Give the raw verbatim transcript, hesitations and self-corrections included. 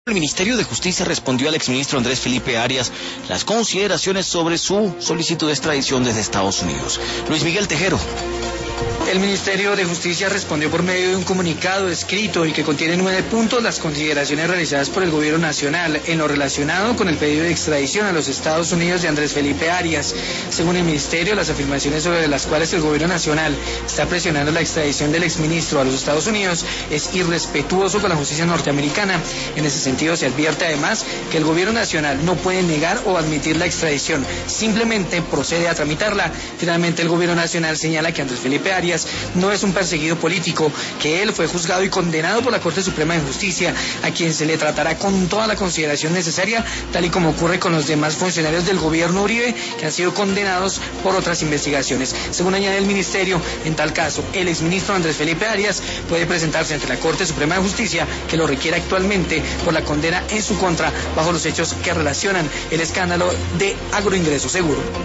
El Ministerio de Justicia respondió al exministro Andrés Felipe Arias las consideraciones sobre su solicitud de extradición desde Estados Unidos. Luis Miguel Tejero. El Ministerio de Justicia respondió por medio de un comunicado escrito y que contiene nueve puntos las consideraciones realizadas por el Gobierno Nacional en lo relacionado con el pedido de extradición a los Estados Unidos de Andrés Felipe Arias. Según el Ministerio, las afirmaciones sobre las cuales el Gobierno Nacional está presionando la extradición del exministro a los Estados Unidos es irrespetuoso con la justicia norteamericana. En ese sentido, se advierte además que el Gobierno Nacional no puede negar o admitir la extradición, simplemente procede a tramitarla. Finalmente, el Gobierno Nacional señala que Andrés Felipe Arias no es un perseguido político, que él fue juzgado y condenado por la Corte Suprema de Justicia, a quien se le tratará con toda la consideración necesaria, tal y como ocurre con los demás funcionarios del gobierno Uribe, que han sido condenados por otras investigaciones. Según añade el Ministerio, en tal caso, el exministro Andrés Felipe Arias puede presentarse ante la Corte Suprema de Justicia, que lo requiere actualmente por la condena en su contra, bajo los hechos que relacionan el escándalo de Agroingreso Seguro.